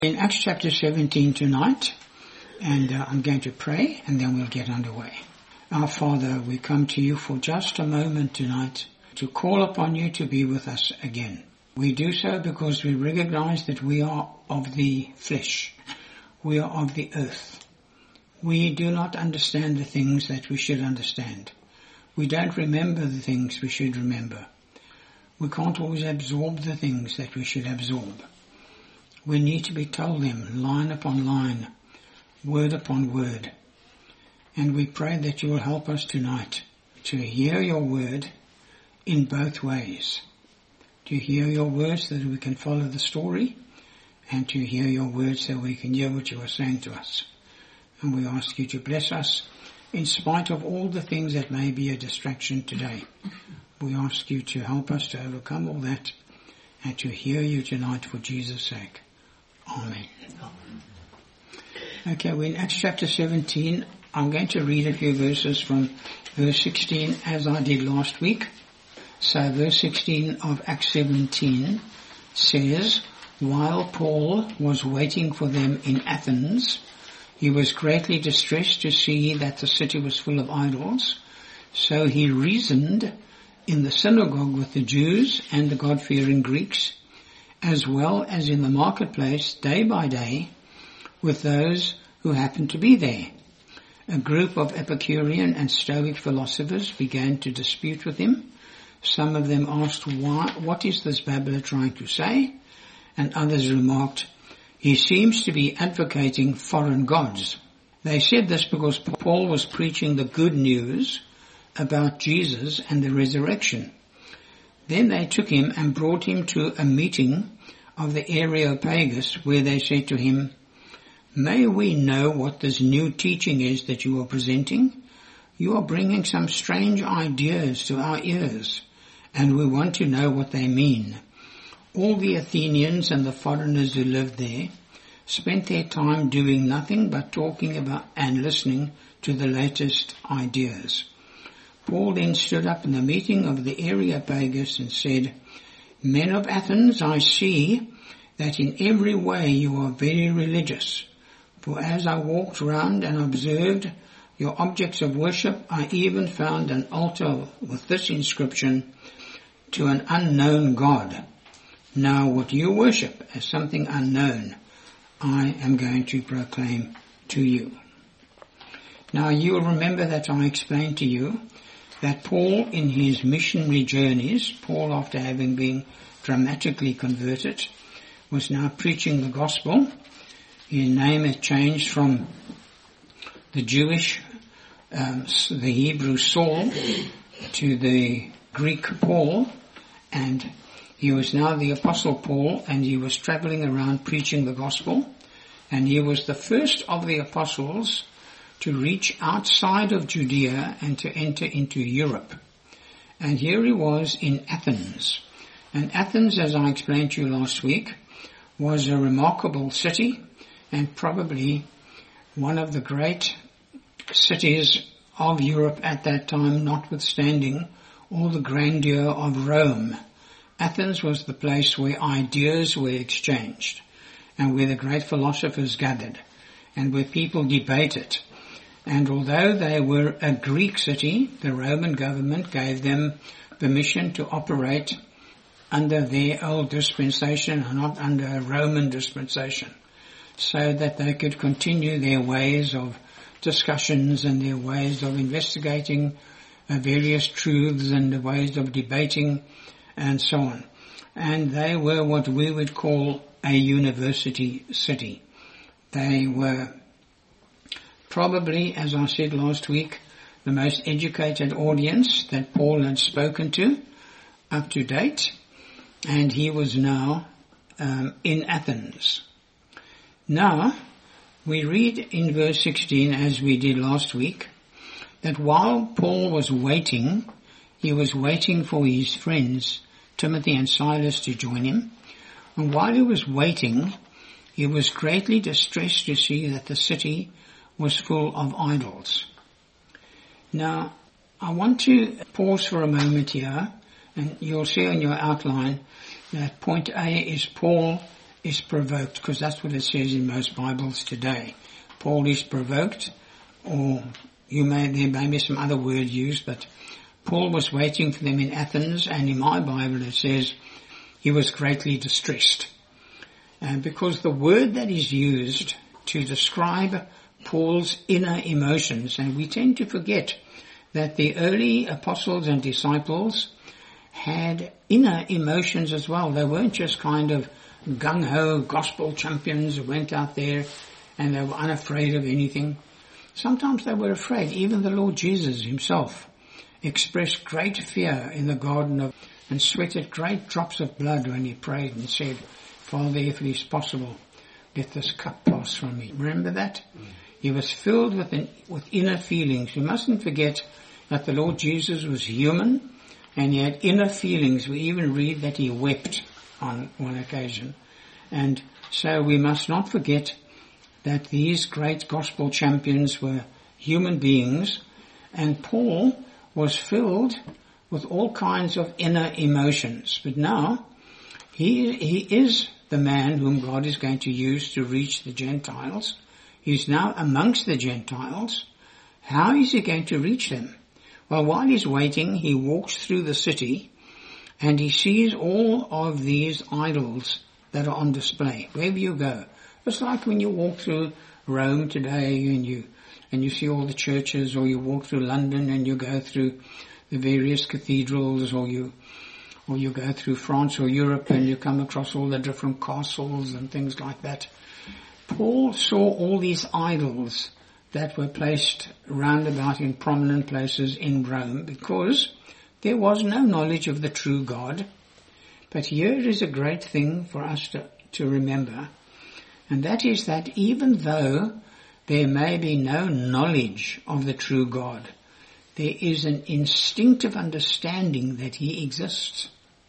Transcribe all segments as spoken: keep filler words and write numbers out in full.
In Acts chapter seventeen tonight, and uh, I'm going to pray and then we'll get underway. Our Father, we come to you for just a moment tonight to call upon you to be with us again. We do so because we recognize that we are of the flesh. We are of the earth. We do not understand the things that we should understand. We don't remember the things we should remember. We can't always absorb the things that we should absorb. We need to be told them line upon line, word upon word. And we pray that you will help us tonight to hear your word in both ways. To hear your words so that we can follow the story, and to hear your words so we can hear what you are saying to us. And we ask you to bless us in spite of all the things that may be a distraction today. We ask you to help us to overcome all that and to hear you tonight for Jesus' sake. Amen. Okay, we're in Acts chapter seventeen. I'm going to read a few verses from verse sixteen as I did last week. So verse sixteen of Acts seventeen says, while Paul was waiting for them in Athens, he was greatly distressed to see that the city was full of idols. So he reasoned in the synagogue with the Jews and the God-fearing Greeks, as well as in the marketplace day by day with those who happened to be there. A group of Epicurean and Stoic philosophers began to dispute with him. Some of them asked, Why, what is this babbler trying to say? And others remarked, he seems to be advocating foreign gods. They said this because Paul was preaching the good news about Jesus and the resurrection. Then they took him and brought him to a meeting of the Areopagus, where they said to him, may we know what this new teaching is that you are presenting? You are bringing some strange ideas to our ears, and we want to know what they mean. All the Athenians and the foreigners who lived there spent their time doing nothing but talking about and listening to the latest ideas. Paul then stood up in the meeting of the Areopagus and said, men of Athens, I see that in every way you are very religious. For as I walked round and observed your objects of worship, I even found an altar with this inscription, to an unknown God. Now what you worship as something unknown, I am going to proclaim to you. Now you will remember that I explained to you that Paul in his missionary journeys, Paul after having been dramatically converted, was now preaching the gospel. His name had changed from the Jewish, um, the Hebrew Saul, to the Greek Paul, and he was now the Apostle Paul, and he was traveling around preaching the gospel, and he was the first of the apostles to reach outside of Judea and to enter into Europe. And here he was in Athens. And Athens, as I explained to you last week, was a remarkable city and probably one of the great cities of Europe at that time, notwithstanding all the grandeur of Rome. Athens was the place where ideas were exchanged and where the great philosophers gathered and where people debated. And although they were a Greek city, the Roman government gave them permission to operate under their old dispensation and not under a Roman dispensation, so that they could continue their ways of discussions and their ways of investigating uh, various truths and the ways of debating and so on. And they were what we would call a university city. They were probably, as I said last week, the most educated audience that Paul had spoken to up to date, and he was now um, in Athens. Now, we read in verse sixteen, as we did last week, that while Paul was waiting, he was waiting for his friends, Timothy and Silas, to join him, and while he was waiting, he was greatly distressed to see that the city was full of idols. Now, I want to pause for a moment here, and you'll see on your outline that point A is Paul is provoked, because that's what it says in most Bibles today. Paul is provoked, or you may, there may be some other word used, but Paul was waiting for them in Athens, and in my Bible it says he was greatly distressed. And because the word that is used to describe Paul's inner emotions, and we tend to forget that the early apostles and disciples had inner emotions as well. They weren't just kind of gung-ho gospel champions who went out there and they were unafraid of anything. Sometimes they were afraid. Even the Lord Jesus himself expressed great fear in the garden of, and sweated great drops of blood when he prayed and said, Father, if it is possible, let this cup pass from me. Remember that? Mm. He was filled with, an, with inner feelings. You mustn't forget that the Lord Jesus was human and he had inner feelings. We even read that he wept on one occasion. And so we must not forget that these great gospel champions were human beings, and Paul was filled with all kinds of inner emotions. But now, he, he is the man whom God is going to use to reach the Gentiles. He's now amongst the Gentiles. How is he going to reach them? Well, while he's waiting, he walks through the city and he sees all of these idols that are on display. Wherever you go. It's like when you walk through Rome today and you, and you see all the churches, or you walk through London and you go through the various cathedrals, or you, or you go through France or Europe and you come across all the different castles and things like that. Paul saw all these idols that were placed round about in prominent places in Rome because there was no knowledge of the true God. But here is a great thing for us to, to remember, and that is that even though there may be no knowledge of the true God, there is an instinctive understanding that he exists.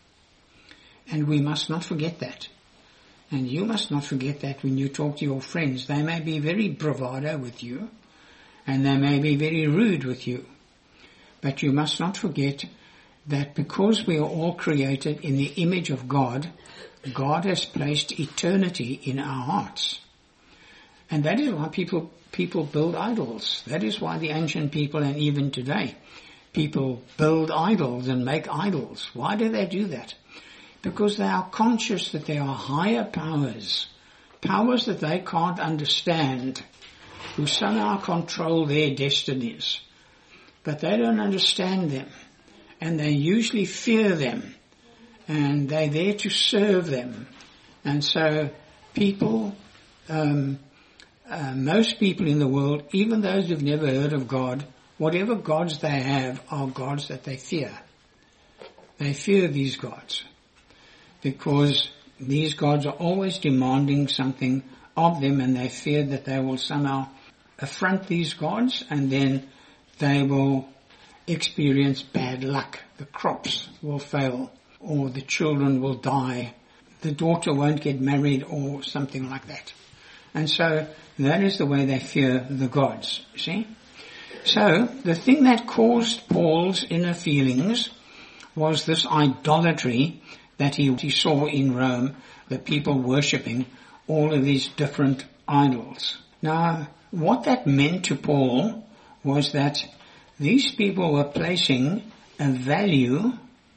And we must not forget that. And you must not forget that when you talk to your friends. They may be very bravado with you, and they may be very rude with you. But you must not forget that because we are all created in the image of God, God has placed eternity in our hearts. And that is why people people build idols. That is why the ancient people, and even today, people build idols and make idols. Why do they do that? Because they are conscious that there are higher powers, powers that they can't understand, who somehow control their destinies. But they don't understand them, and they usually fear them, and they're there to serve them. And so people, um, uh, most people in the world, even those who've never heard of God, whatever gods they have are gods that they fear. They fear these gods, because these gods are always demanding something of them, and they fear that they will somehow affront these gods, and then they will experience bad luck. The crops will fail, or the children will die, the daughter won't get married, or something like that. And so that is the way they fear the gods, see? So the thing that caused Paul's inner feelings was this idolatry that he, he saw in Rome, the people worshipping all of these different idols. Now, what that meant to Paul was that these people were placing a value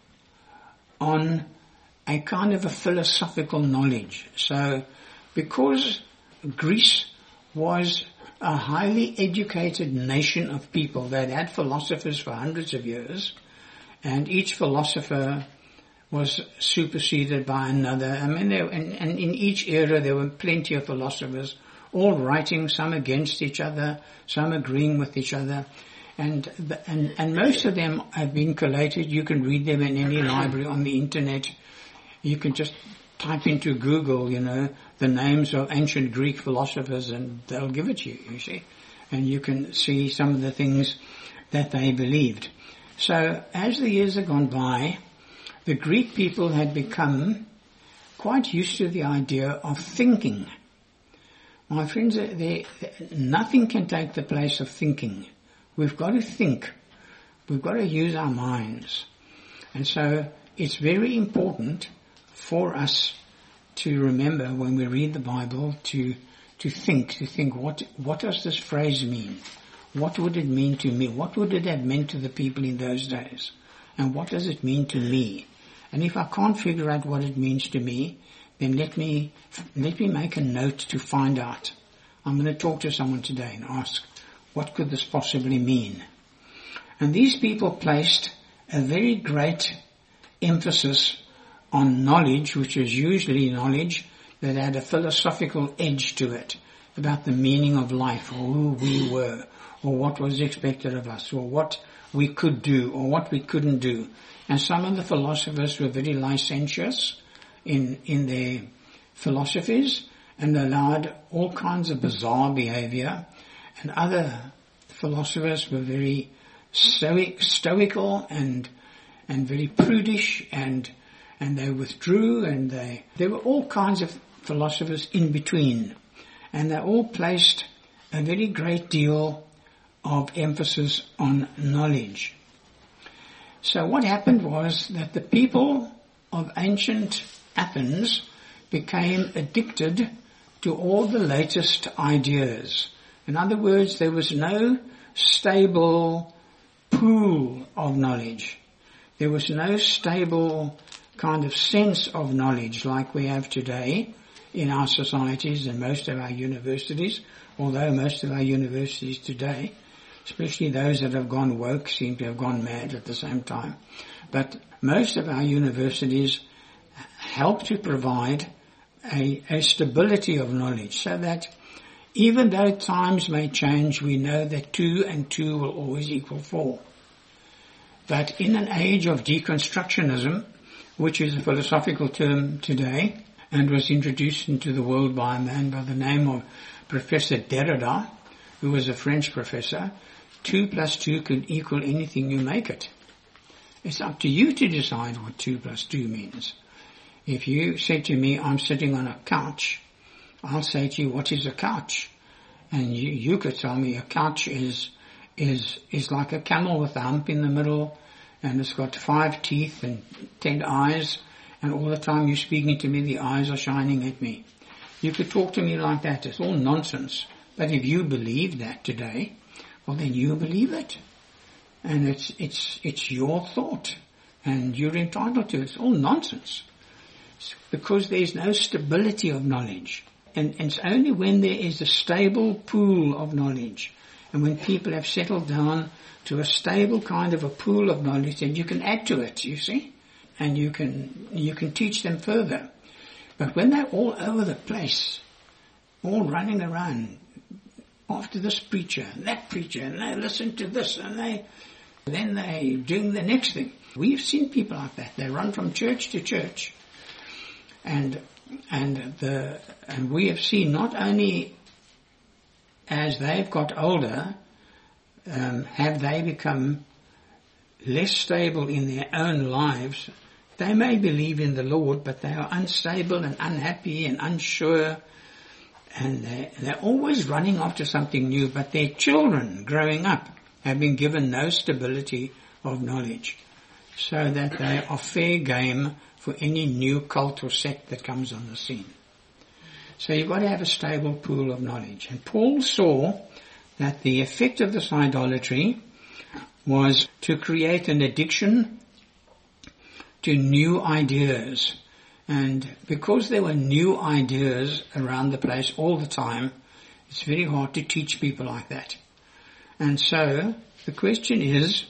on a kind of a philosophical knowledge. So, because Greece was a highly educated nation of people, they'd had philosophers for hundreds of years, and each philosopher was superseded by another. I mean, there, and, and in each era there were plenty of philosophers, all writing, some against each other, some agreeing with each other. And, and, and most of them have been collated. You can read them in any library on the internet. You can just type into Google, you know, the names of ancient Greek philosophers, and they'll give it to you, you see. And you can see some of the things that they believed. So as the years have gone by, the Greek people had become quite used to the idea of thinking. My friends, they, nothing can take the place of thinking. We've got to think. We've got to use our minds. And so it's very important for us to remember when we read the Bible to to think, to think, what what does this phrase mean? What would it mean to me? What would it have meant to the people in those days? And what does it mean to me? And if I can't figure out what it means to me, then let me let me make a note to find out. I'm going to talk to someone today and ask, what could this possibly mean? And these people placed a very great emphasis on knowledge, which is usually knowledge that had a philosophical edge to it, about the meaning of life, or who we were, or what was expected of us, or what we could do, or what we couldn't do. And some of the philosophers were very licentious in, in their philosophies, and allowed all kinds of bizarre behavior. And other philosophers were very stoic, stoical and and very prudish, and and they withdrew, and they there were all kinds of philosophers in between, and they all placed a very great deal of emphasis on knowledge. So what happened was that the people of ancient Athens became addicted to all the latest ideas. In other words, there was no stable pool of knowledge. There was no stable kind of sense of knowledge like we have today in our societies and most of our universities, although most of our universities today, especially those that have gone woke, seem to have gone mad at the same time. But most of our universities help to provide a, a stability of knowledge, so that even though times may change, we know that two and two will always equal four. But in an age of deconstructionism, which is a philosophical term today, and was introduced into the world by a man by the name of Professor Derrida, who was a French professor, two plus two could equal anything you make it. It's up to you to decide what two plus two means. If you say to me, I'm sitting on a couch, I'll say to you, what is a couch? And you, you could tell me a couch is, is, is like a camel with a hump in the middle, and it's got five teeth and ten eyes, and all the time you're speaking to me, the eyes are shining at me. You could talk to me like that. It's all nonsense. But if you believe that today, well, then you believe it. And it's, it's, it's your thought, and you're entitled to it. It's all nonsense. It's because there's no stability of knowledge. And, and it's only when there is a stable pool of knowledge, and when people have settled down to a stable kind of a pool of knowledge, then you can add to it, you see, and you can you can teach them further. But when they're all over the place, all running around after this preacher and that preacher, and they listen to this, and they then they doing the next thing. We've seen people like that. They run from church to church, and and the and we have seen not only as they've got older, um, have they become less stable in their own lives. They may believe in the Lord, but they are unstable and unhappy and unsure, and they, they're always running after something new, but their children growing up have been given no stability of knowledge, so that they are fair game for any new cult or sect that comes on the scene. So you've got to have a stable pool of knowledge. And Paul saw that the effect of this idolatry was to create an addiction to new ideas. And because there were new ideas around the place all the time, it's very hard to teach people like that. And so the question is,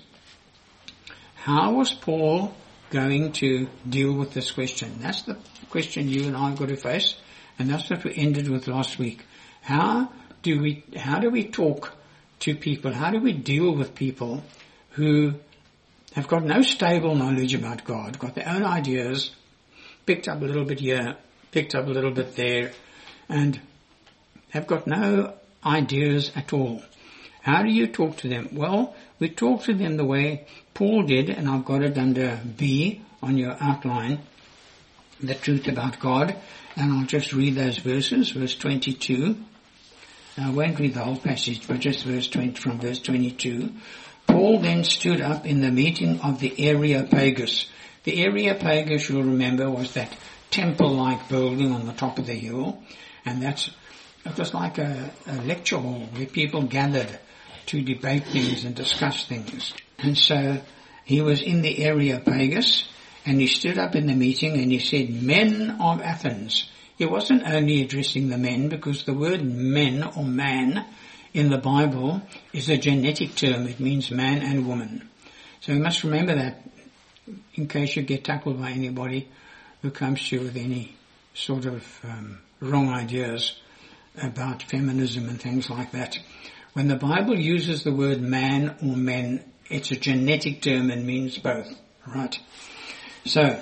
how was Paul going to deal with this question? That's the question you and I have got to face, and that's what we ended with last week. How do we, how do we talk to people? How do we deal with people who have got no stable knowledge about God, got their own ideas, picked up a little bit here, picked up a little bit there, and have got no ideas at all? How do you talk to them? Well, we talk to them the way Paul did, and I've got it under B on your outline, the truth about God, and I'll just read those verses, verse twenty-two. I won't read the whole passage, but just verse twenty, from verse twenty-two. Paul then stood up in the meeting of the Areopagus. The Areopagus, you'll remember, was that temple-like building on the top of the hill, and that's, it was like a, a lecture hall where people gathered to debate things and discuss things. And so he was in the Areopagus, and he stood up in the meeting and he said, "Men of Athens." He wasn't only addressing the men, because the word men or man in the Bible is a genetic term. It means man and woman. So you must remember that in case you get tackled by anybody who comes to you with any sort of um, wrong ideas about feminism and things like that. When the Bible uses the word man or men, it's a genetic term and means both, right? So,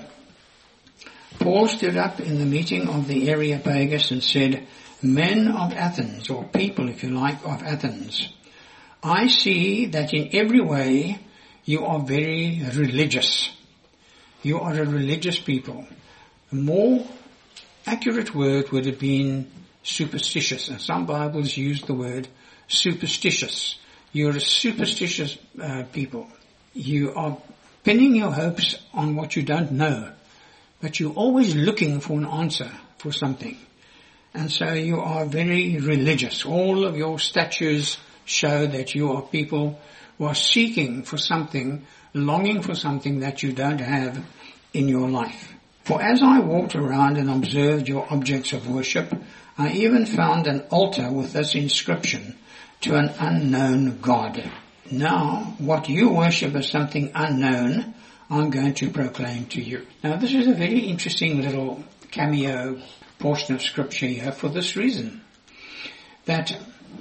Paul stood up in the meeting of the Areopagus and said, "Men of Athens," or people, if you like, of Athens, "I see that in every way you are very religious. You are a religious people." A more accurate word would have been superstitious, and some Bibles use the word superstitious. You're a superstitious uh, people. You are pinning your hopes on what you don't know, but you're always looking for an answer for something. And so you are very religious. All of your statues show that you are people who are seeking for something, longing for something that you don't have in your life. "For as I walked around and observed your objects of worship, I even found an altar with this inscription, 'To an unknown God.' Now, what you worship as something unknown, I'm going to proclaim to you." Now, this is a very interesting little cameo portion of scripture here for this reason, that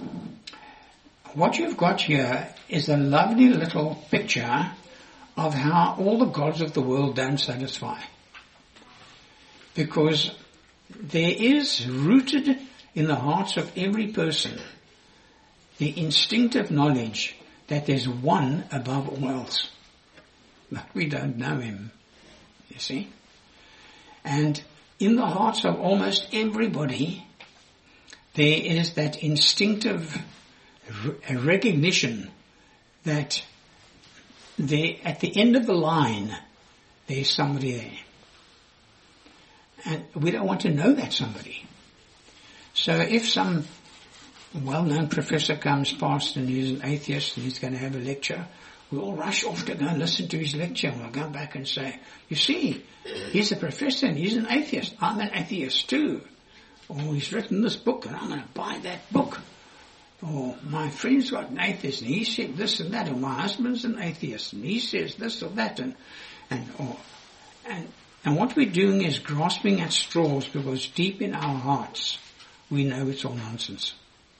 what you've got here is a lovely little picture of how all the gods of the world don't satisfy. Because there is rooted in the hearts of every person the instinctive knowledge that there's one above all else. But we don't know him, you see. And in the hearts of almost everybody, there is that instinctive recognition that there, at the end of the line, there's somebody there. And we don't want to know that somebody. So if some well-known professor comes past and he's an atheist and he's going to have a lecture, we'll all rush off to go and listen to his lecture, and we'll go back and say, "You see, he's a professor and he's an atheist. I'm an atheist too." Or, "He's written this book and I'm going to buy that book." Or, "My friend's got an atheist and he said this and that." Or, "My husband's an atheist and he says this or that." And, and, or, and, and what we're doing is grasping at straws, because deep in our hearts we know it's all nonsense.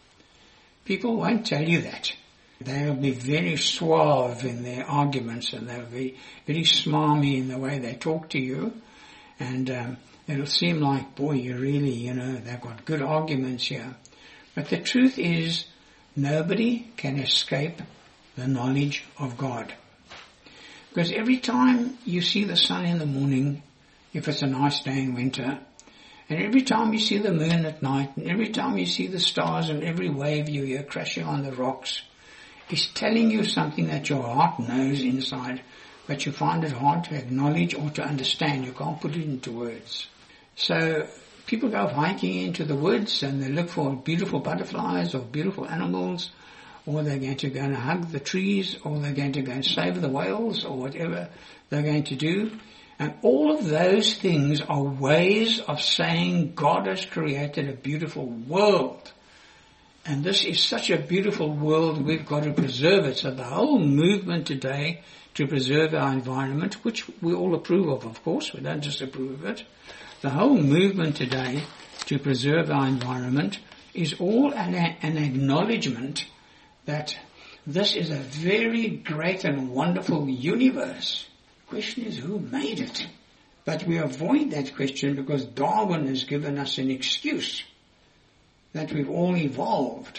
People won't tell you that. They'll be very suave in their arguments, and they'll be very smarmy in the way they talk to you. And um, it'll seem like, boy, you really, you know, they've got good arguments here. But the truth is, nobody can escape the knowledge of God. Because every time you see the sun in the morning, if it's a nice day in winter, and every time you see the moon at night, and every time you see the stars and every wave you hear crashing on the rocks, it's telling you something that your heart knows inside, but you find it hard to acknowledge or to understand. You can't put it into words. So people go hiking into the woods and they look for beautiful butterflies or beautiful animals, or they're going to go and hug the trees, or they're going to go and save the whales, or whatever they're going to do. And all of those things are ways of saying God has created a beautiful world. And this is such a beautiful world, we've got to preserve it. So the whole movement today to preserve our environment, which we all approve of, of course, we don't disapprove of it. The whole movement today to preserve our environment is all an, an acknowledgement that this is a very great and wonderful universe. The question is, who made it? But we avoid that question because Darwin has given us an excuse that we've all evolved.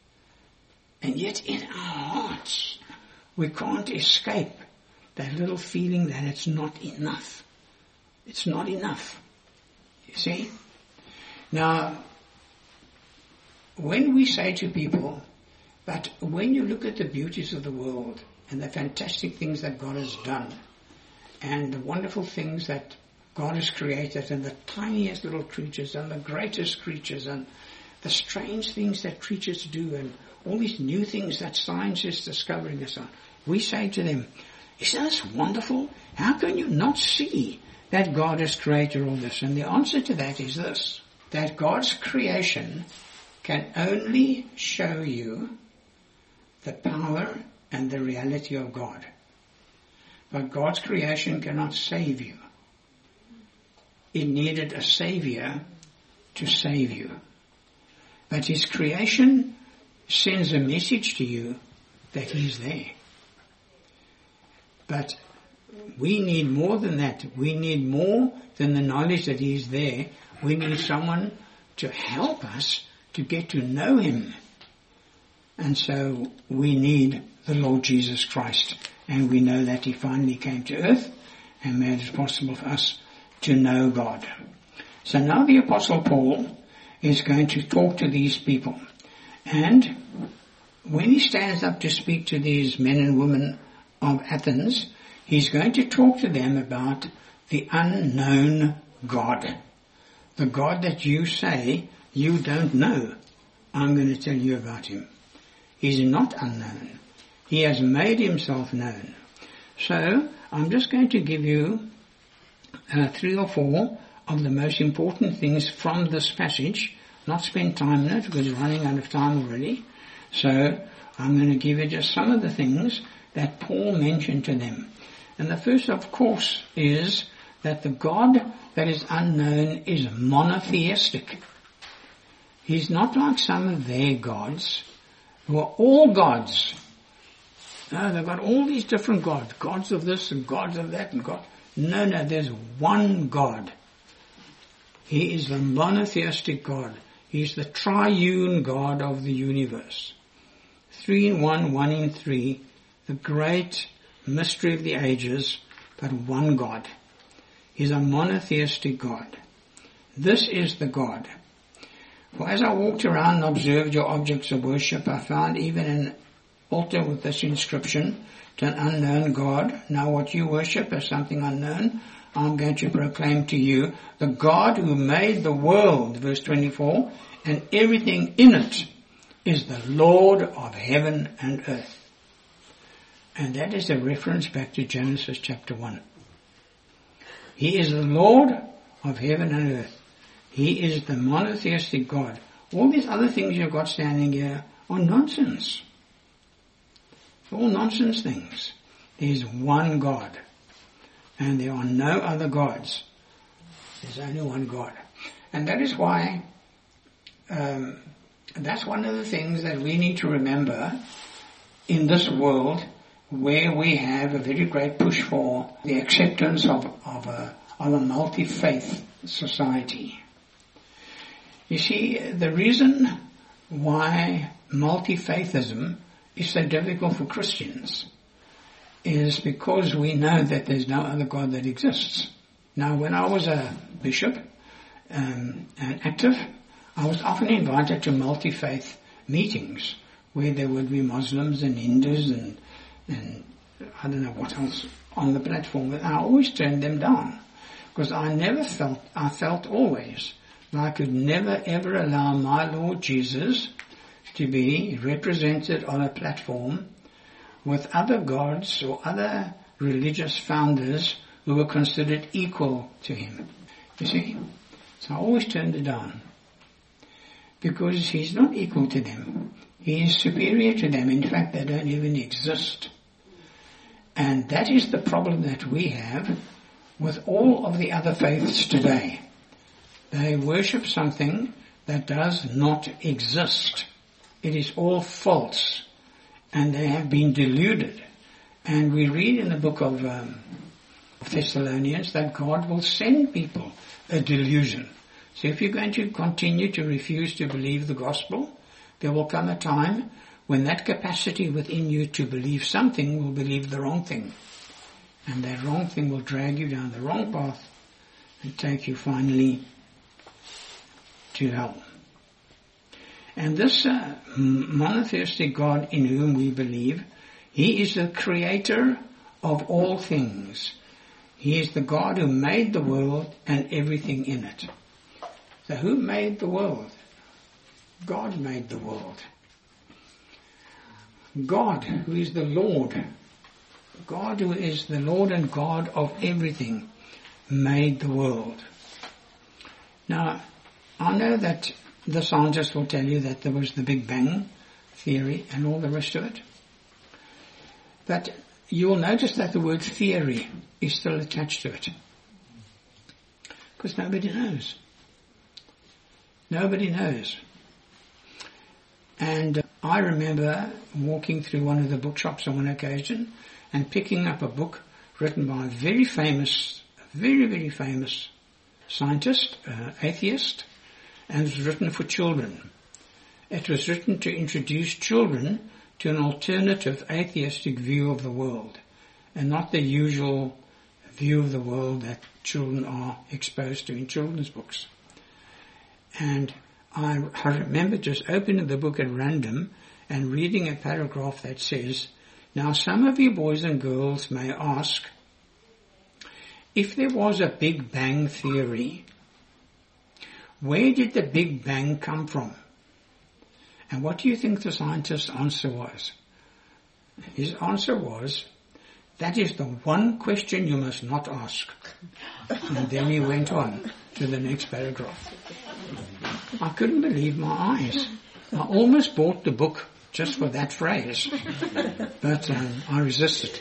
And yet in our hearts, we can't escape that little feeling that it's not enough. It's not enough. You see? Now, when we say to people, but when you look at the beauties of the world and the fantastic things that God has done and the wonderful things that God has created, and the tiniest little creatures and the greatest creatures and the strange things that creatures do and all these new things that science is discovering us on. We say to them, isn't this wonderful? How can you not see that God has created all this? And the answer to that is this, that God's creation can only show you the power and the reality of God. But God's creation cannot save you. It needed a savior to save you. But his creation sends a message to you that he's there. But we need more than that. We need more than the knowledge that he's there. We need someone to help us to get to know him. And so we need the Lord Jesus Christ. And we know that he finally came to earth and made it possible for us to know God. So now the Apostle Paul is going to talk to these people. And when he stands up to speak to these men and women of Athens, he's going to talk to them about the unknown God. The God that you say you don't know. I'm going to tell you about him. He's not unknown. He has made himself known. So I'm just going to give you uh, three or four of the most important things from this passage. Not spend time in it because we're running out of time already. So I'm going to give you just some of the things that Paul mentioned to them. And the first, of course, is that the God that is unknown is monotheistic. He's not like some of their gods who are all gods. No, they've got all these different gods. Gods of this and gods of that and God. No, no, there's one God. He is the monotheistic God. He's the triune God of the universe. Three in one, one in three. The great mystery of the ages, but one God. He's a monotheistic God. This is the God. For as I walked around and observed your objects of worship, I found even an altar with this inscription, to an unknown God. Now what you worship as something unknown, I'm going to proclaim to you, the God who made the world, verse twenty-four, and everything in it, is the Lord of heaven and earth. And that is a reference back to Genesis chapter one. He is the Lord of heaven and earth. He is the monotheistic God. All these other things you've got standing here are nonsense. It's all nonsense things. There's one God. And there are no other gods. There's only one God. And that is why, um, that's one of the things that we need to remember in this world where we have a very great push for the acceptance of, of a, of a multi-faith society. You see, the reason why multi-faithism is so difficult for Christians is because we know that there's no other God that exists. Now, when I was a bishop um, and active, I was often invited to multi-faith meetings where there would be Muslims and Hindus and, and I don't know what else on the platform, but I always turned them down because I never felt, I felt always that I could never ever allow my Lord Jesus to be represented on a platform with other gods or other religious founders who were considered equal to him. You see? So I always turned it down. Because he's not equal to them. He is superior to them. In fact, they don't even exist. And that is the problem that we have with all of the other faiths today. They worship something that does not exist. It is all false. And they have been deluded. And we read in the book of um, Thessalonians that God will send people a delusion. So if you're going to continue to refuse to believe the gospel, there will come a time when that capacity within you to believe something will believe the wrong thing. And that wrong thing will drag you down the wrong path and take you finally to hell. And this uh, monotheistic God in whom we believe, he is the creator of all things. He is the God who made the world and everything in it. So who made the world? God made the world. God, who is the Lord, God who is the Lord and God of everything, made the world. Now, I know that the scientists will tell you that there was the Big Bang theory and all the rest of it. But you will notice that the word theory is still attached to it. Because nobody knows. Nobody knows. And uh, I remember walking through one of the bookshops on one occasion and picking up a book written by a very famous, very, very famous scientist, uh, atheist, and it was written for children. It was written to introduce children to an alternative atheistic view of the world, and not the usual view of the world that children are exposed to in children's books. And I, I remember just opening the book at random and reading a paragraph that says, "Now some of you boys and girls may ask, if there was a Big Bang theory, where did the Big Bang come from?" And what do you think the scientist's answer was? His answer was, "That is the one question you must not ask." And then he went on to the next paragraph. I couldn't believe my eyes. I almost bought the book just for that phrase, but um, I resisted.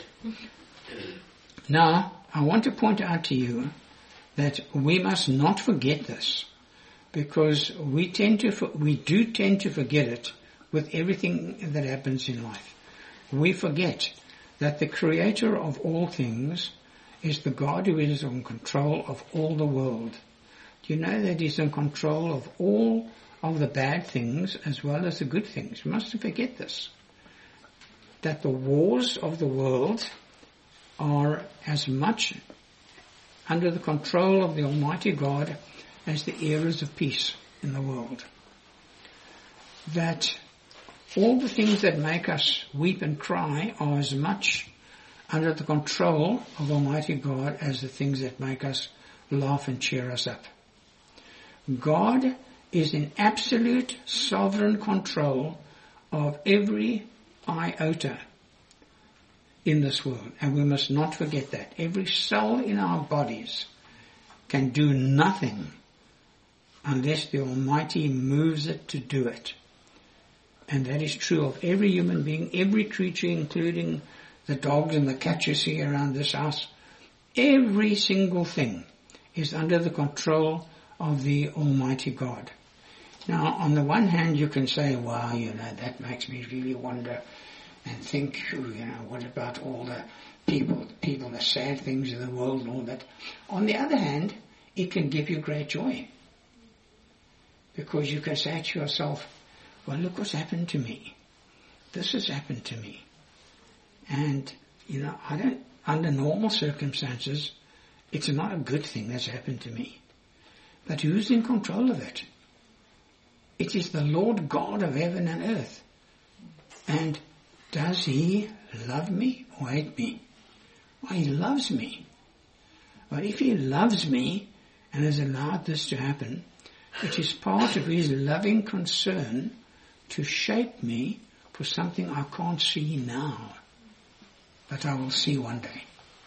Now, I want to point out to you that we must not forget this, because we tend to, we do tend to forget it with everything that happens in life. We forget that the creator of all things is the God who is in control of all the world. Do you know that he's in control of all of the bad things as well as the good things? We mustn't forget this. That the wars of the world are as much under the control of the Almighty God as the eras of peace in the world. That all the things that make us weep and cry are as much under the control of Almighty God as the things that make us laugh and cheer us up. God is in absolute sovereign control of every iota in this world, and we must not forget that. Every cell in our bodies can do nothing unless the Almighty moves it to do it. And that is true of every human being, every creature, including the dogs and the cats you see around this house. Every single thing is under the control of the Almighty God. Now, on the one hand, you can say, wow, you know, that makes me really wonder and think, you know, what about all the people, people, the sad things in the world and all that. On the other hand, it can give you great joy, because you can say to yourself, well, look what's happened to me. This has happened to me. And, you know, I don't, under normal circumstances, it's not a good thing that's happened to me. But who's in control of it? It is the Lord God of heaven and earth. And does he love me or hate me? Well, he loves me. But if he loves me and has allowed this to happen, it is part of his loving concern to shape me for something I can't see now, but I will see one day.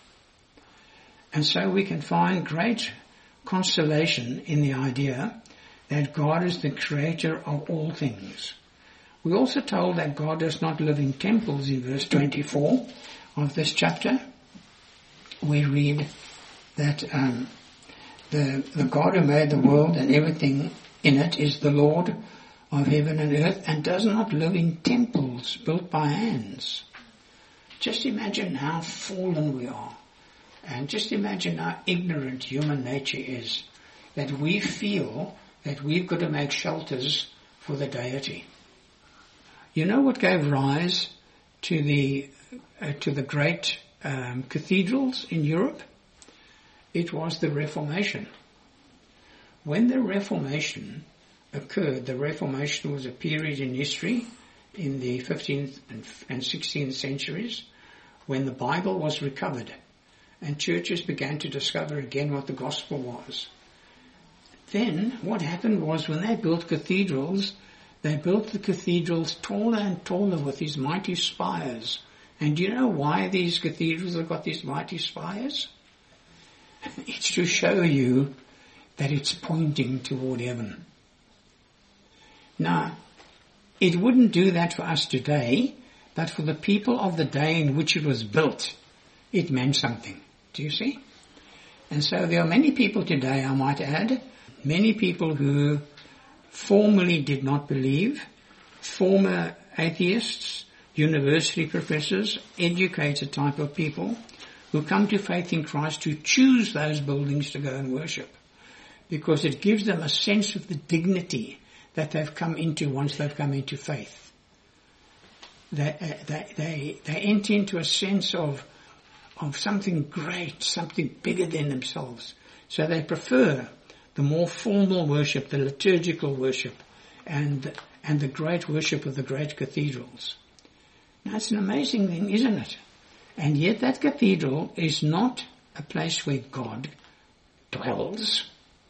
And so we can find great consolation in the idea that God is the creator of all things. We're also told that God does not live in temples in verse twenty-four of this chapter. We read that um, the, the God who made the world and everything in it is the Lord of heaven and earth, and does not live in temples built by hands. Just imagine how fallen we are, and just imagine how ignorant human nature is, that we feel that we've got to make shelters for the deity. You know what gave rise to the uh, to the great um, cathedrals in Europe? It was the Reformation. When the Reformation occurred, the Reformation was a period in history in the fifteenth and sixteenth centuries when the Bible was recovered and churches began to discover again what the gospel was. Then what happened was when they built cathedrals, they built the cathedrals taller and taller with these mighty spires. And do you know why these cathedrals have got these mighty spires? It's to show you that it's pointing toward heaven. Now, it wouldn't do that for us today, but for the people of the day in which it was built, it meant something. Do you see? And so there are many people today, I might add, many people who formerly did not believe, former atheists, university professors, educated type of people, who come to faith in Christ to choose those buildings to go and worship, because it gives them a sense of the dignity that they've come into once they've come into faith. They, uh, they, they, they enter into a sense of, of something great, something bigger than themselves. So they prefer the more formal worship, the liturgical worship, and, and the great worship of the great cathedrals. Now it's an amazing thing, isn't it? And yet that cathedral is not a place where God dwells.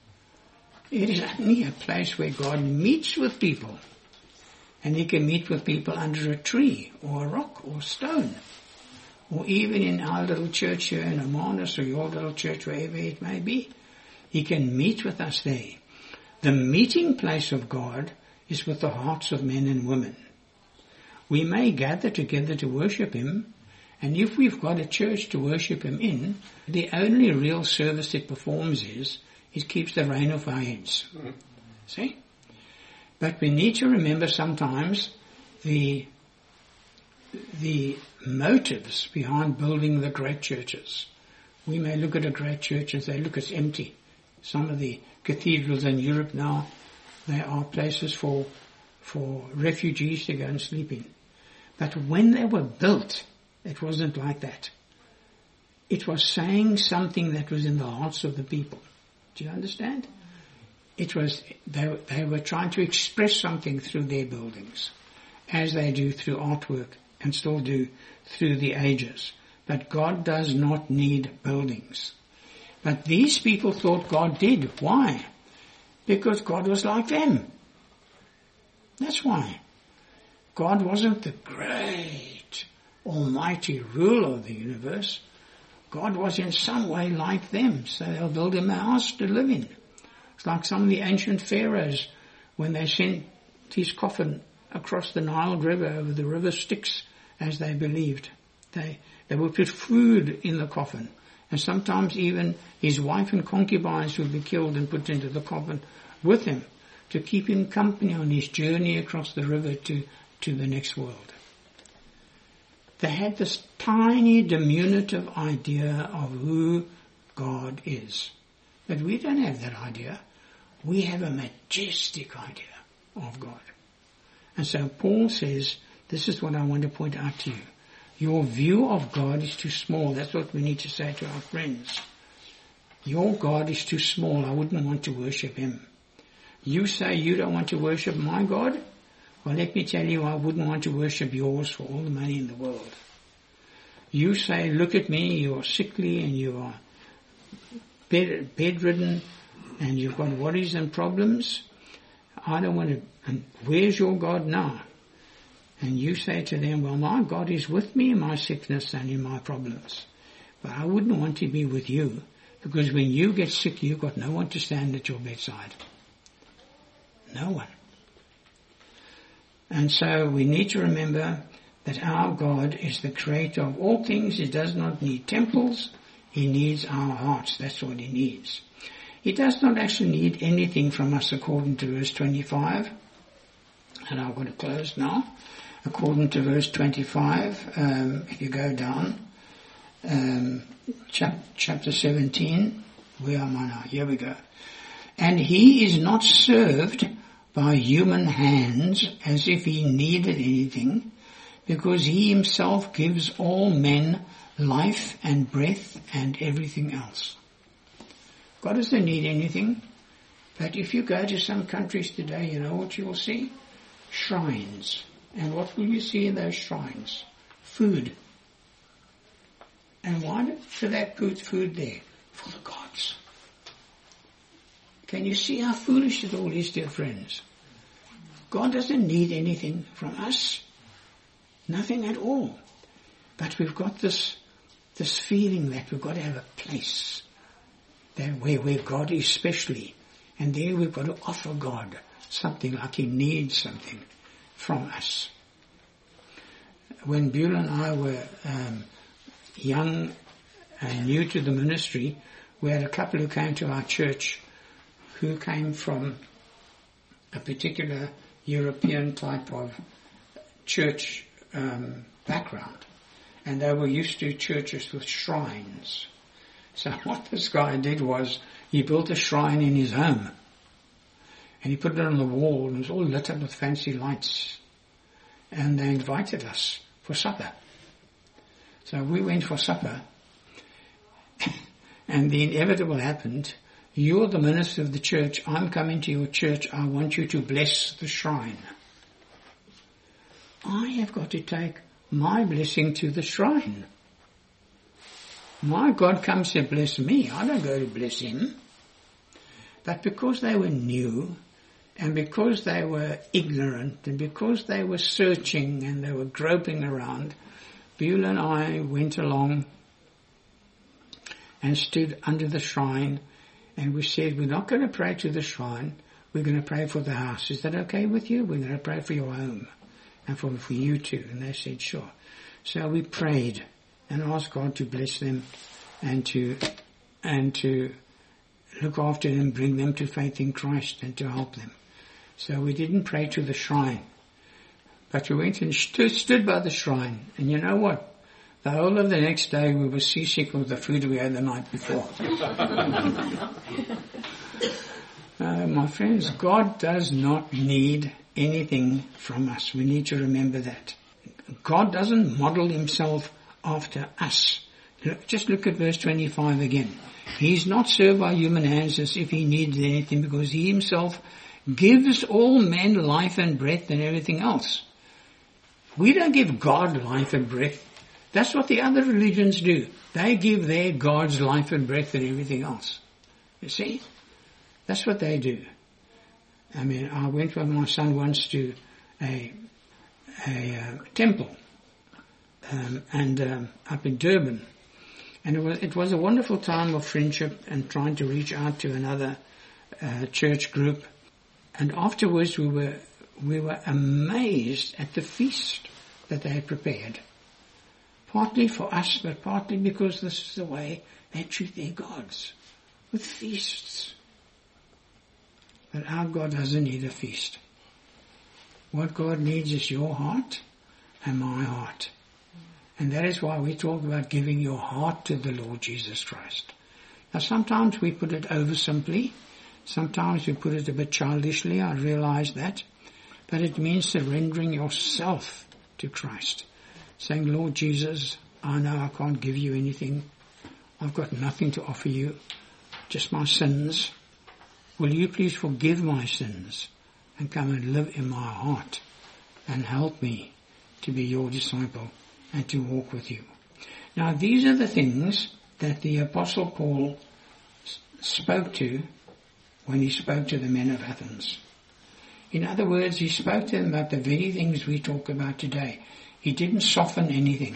It is only a place where God meets with people. And He can meet with people under a tree or a rock or stone. Or even in our little church here in Hermanus or your little church, wherever it may be. He can meet with us there. The meeting place of God is with the hearts of men and women. We may gather together to worship Him, and if we've got a church to worship Him in, the only real service it performs is, it keeps the rain off our heads. Mm-hmm. See? But we need to remember sometimes the, the motives behind building the great churches. We may look at a great church and say, look, it's empty. Some of the cathedrals in Europe now, they are places for, for refugees to go and sleep in. But when they were built, it wasn't like that. It was saying something that was in the hearts of the people. Do you understand? It was, they, they were trying to express something through their buildings, as they do through artwork and still do through the ages. But God does not need buildings. But these people thought God did. Why? Because God was like them. That's why. God wasn't the great, almighty ruler of the universe. God was in some way like them, so they'll build him a house to live in. It's like some of the ancient pharaohs, when they sent his coffin across the Nile River, over the river Styx, as they believed. They, they would put food in the coffin, and sometimes even his wife and concubines would be killed and put into the coffin with him to keep him company on his journey across the river to, to the next world. They had this tiny diminutive idea of who God is. But we don't have that idea. We have a majestic idea of God. And so Paul says, this is what I want to point out to you. Your view of God is too small. That's what we need to say to our friends. Your God is too small. I wouldn't want to worship Him. You say you don't want to worship my God? Well, let me tell you, I wouldn't want to worship yours for all the money in the world. You say, look at me, you are sickly and you are bed, bedridden and you've got worries and problems. I don't want to, and where's your God now? And you say to them, well, my God is with me in my sickness and in my problems. But I wouldn't want to be with you, because when you get sick, you've got no one to stand at your bedside. No one. And so we need to remember that our God is the creator of all things. He does not need temples. He needs our hearts. That's what He needs. He does not actually need anything from us, according to verse twenty-five. And I'm going to close now. According to verse twenty-five, um, if you go down, um, chap- chapter seventeen, where am I now? Here we go. And He is not served by human hands as if He needed anything, because He Himself gives all men life and breath and everything else. God doesn't need anything. But if you go to some countries today, you know what you will see? Shrines. And what will you see in those shrines? Food. And why should they put food there? For the gods. Can you see how foolish it all is, dear friends? God doesn't need anything from us. Nothing at all. But we've got this this feeling that we've got to have a place there where, where God is specially. And there we've got to offer God something like He needs something from us. When Beulah and I were um, young and new to the ministry, we had a couple who came to our church who came from a particular European type of church um, background. And they were used to churches with shrines. So what this guy did was he built a shrine in his home. And he put it on the wall and it was all lit up with fancy lights. And they invited us for supper. So we went for supper. And the inevitable happened. You're the minister of the church. I'm coming to your church. I want you to bless the shrine. I have got to take my blessing to the shrine. My God comes to bless me. I don't go to bless Him. But because they were new, and because they were ignorant, and because they were searching and they were groping around, Beulah and I went along and stood under the shrine, and we said, we're not going to pray to the shrine, we're going to pray for the house. Is that okay with you? We're going to pray for your home and for, for you too. And they said, sure. So we prayed and asked God to bless them and to and to look after them, bring them to faith in Christ and to help them. So we didn't pray to the shrine, but we went and stood, stood by the shrine. And you know what? The whole of the next day we were seasick of the food we had the night before. uh, my friends, God does not need anything from us. We need to remember that. God doesn't model Himself after us. Just look at verse twenty-five again. He's not served by human hands as if He needed anything, because He Himself gives all men life and breath and everything else. We don't give God life and breath. That's what the other religions do. They give their gods life and breath and everything else. You see? That's what they do. I mean, I went with my son once to a, a uh, temple um, and um, up in Durban. And it was, it was a wonderful time of friendship and trying to reach out to another uh, church group. And afterwards we were we were amazed at the feast that they had prepared. Partly for us, but partly because this is the way they treat their gods, with feasts. But our God doesn't need a feast. What God needs is your heart and my heart. And that is why we talk about giving your heart to the Lord Jesus Christ. Now sometimes we put it over simply. Sometimes we put it a bit childishly, I realize that. But it means surrendering yourself to Christ. Saying, Lord Jesus, I know I can't give you anything. I've got nothing to offer you, just my sins. Will you please forgive my sins and come and live in my heart and help me to be your disciple and to walk with you. Now these are the things that the Apostle Paul spoke to when he spoke to the men of Athens. In other words, he spoke to them about the very things we talk about today. He didn't soften anything.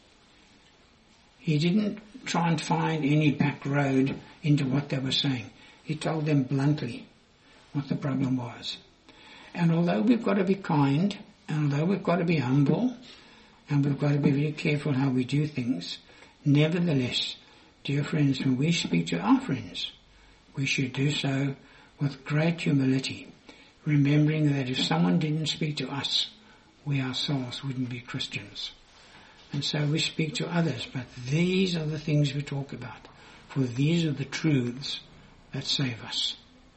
He didn't try and find any back road into what they were saying. He told them bluntly what the problem was. And although we've got to be kind, and although we've got to be humble, and we've got to be very careful how we do things, nevertheless, dear friends, when we speak to our friends, we should do so with great humility, remembering that if someone didn't speak to us, we ourselves wouldn't be Christians. And so we speak to others, but these are the things we talk about, for these are the truths that save us.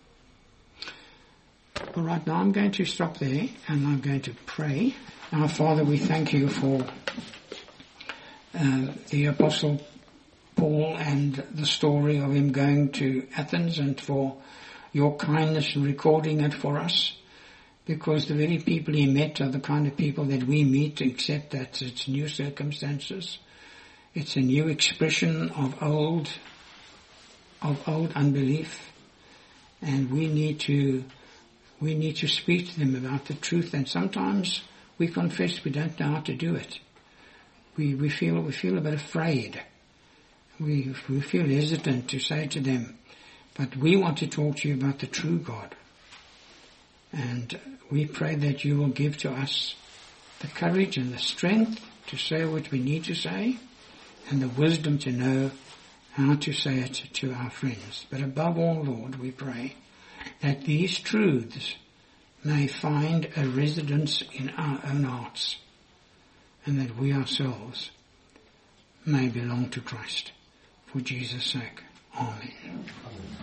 All right, now I'm going to stop there and I'm going to pray. Our Father, we thank you for uh, the Apostle Paul and the story of him going to Athens, and for your kindness in recording it for us, because the very people he met are the kind of people that we meet, except that it's new circumstances. It's a new expression of old, of old unbelief, and we need to, we need to speak to them about the truth. And sometimes we confess we don't know how to do it. We we feel we feel a bit afraid. We we feel hesitant to say to them, but we want to talk to you about the true God. And we pray that you will give to us the courage and the strength to say what we need to say, and the wisdom to know how to say it to our friends. But above all, Lord, we pray that these truths may find a residence in our own hearts, and that we ourselves may belong to Christ. For Jesus' sake. Amen.